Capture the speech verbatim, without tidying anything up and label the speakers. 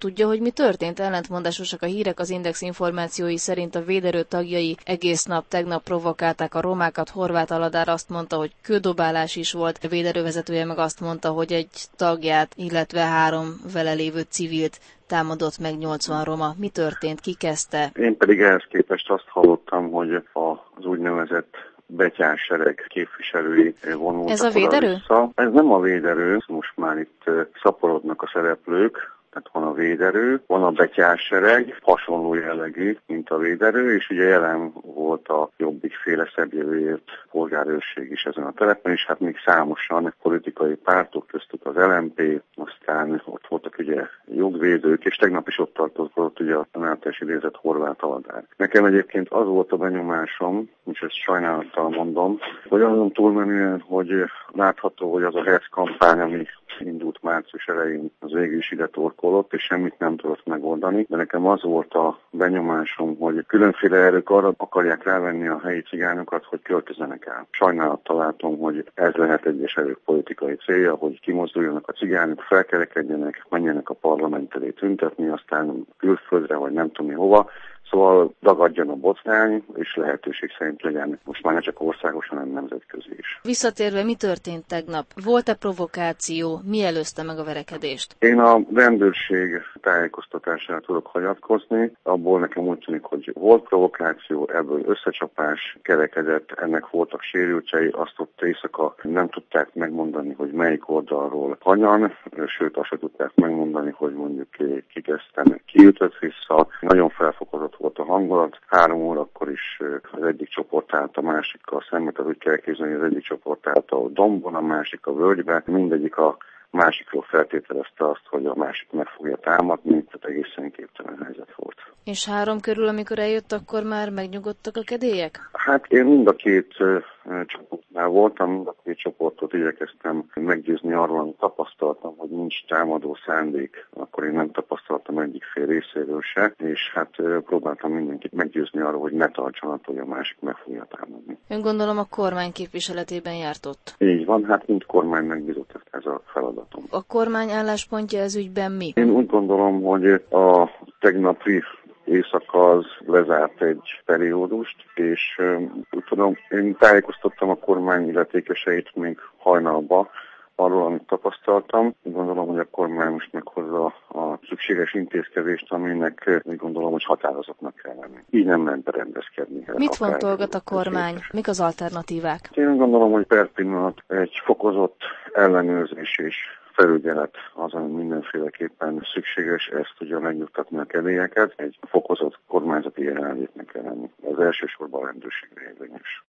Speaker 1: Tudja, hogy mi történt? Ellentmondásosak a hírek, az Index információi szerint a véderő tagjai egész nap tegnap provokálták a romákat. Horváth Aladár azt mondta, hogy kődobálás is volt, a véderő vezetője meg azt mondta, hogy egy tagját, illetve három vele lévő civilt támadott meg nyolcvan roma. Mi történt? Ki kezdte?
Speaker 2: Én pedig ehhez képest azt hallottam, hogy az úgynevezett betyársereg képviselői vonultak.
Speaker 1: Ez a véderő?
Speaker 2: Vissza. Ez nem a véderő, most már itt szaporodnak a szereplők. Tehát van a véderő, van a betyársereg, hasonló jellegű, mint a véderő, és ugye jelen volt a Jobbik-féle szebb-jövőért polgárőrség is ezen a telepen, és hát még számosan politikai pártok, köztük az el em pé, aztán ott voltak ugye jogvédők, és tegnap is ott tartott ugye a általános idézett Horváth Aladár. Nekem egyébként az volt a benyomásom, és ezt sajnálattal mondom, hogy azon túlmenően, hogy látható, hogy az a herc kampány, ami indult március elején, az végül is ide torkolott, és semmit nem tudott megoldani. De nekem az volt a benyomásom, hogy különféle erők arra akarják rávenni a helyi cigánokat, hogy költözzenek el. Sajnálattal látom, hogy ez lehet egyes erők politikai célja, hogy kimozduljanak a cigányok, felkerekedjenek, menjenek a parlament elé tüntetni, aztán külföldre, vagy nem tudom mi hova. Szóval dagadjon a botrány, és lehetőség szerint legyen most már ne csak országosan, hanem nemzetközi is.
Speaker 1: Visszatérve, mi történt tegnap? Volt-e provokáció? Mi előzte meg a verekedést?
Speaker 2: Én a rendőrség tájékoztatására tudok hagyatkozni. Abból nekem úgy tűnik, hogy volt provokáció, ebből összecsapás kerekedett, ennek voltak sérültjei, azt ott éjszaka nem tudták megmondani, hogy melyik oldalról hanyan, sőt azt se tudták megmondani, hogy mondjuk kikezdten kiütött vissza. Nagyon felfokozott volt a hangulat. Három órakor is az egyik csoport állt a másikkal szembe, tehát úgy kell képzelni, az egyik csoport állt a dombon, a másik a völgybe, mindegyik a másikról feltételezte azt, hogy a másik meg fogja támadni, tehát egészen képtelen helyzet volt.
Speaker 1: És három körül, amikor eljött, akkor már megnyugodtak a kedélyek?
Speaker 2: Hát én mind a két uh, csoportnál voltam, mind a két csoportot igyekeztem meggyőzni arról, amit tapasztaltam, hogy nincs támadó szándék, akkor én nem tapasztaltam egyik fél részéről se, és hát uh, próbáltam mindenkit meggyőzni arról, hogy ne tartson attól, hogy a másik meg fogja támadni.
Speaker 1: Ön gondolom a kormány képviseletében járt ott?
Speaker 2: Így van, hát mind kormány megbízott ez a feladatom.
Speaker 1: A kormány álláspontja ez ügyben mi?
Speaker 2: Én úgy gondolom, hogy a tegnapi éjszaka az lezárt egy periódust, és úgy tudom, én tájékoztattam a kormány illetékeseit még hajnalba arról, amit tapasztaltam. Úgy gondolom, hogy a kormány most meghozza a szükséges intézkedést, aminek úgy gondolom, hogy határozottnak kell lenni. Így nem lehet berendezkedni.
Speaker 1: Mit fontolgat a kormány? Mik az alternatívák?
Speaker 2: Én úgy gondolom, hogy per pillanat egy fokozott ellenőrzés és felügyelet az, ami mindenféleképpen szükséges, ezt tudja megnyugtatni a kedélyeket. Egy fokozott kormányzati jelenlétnek kell lenni. Az elsősorban a rendőrségre érvényes.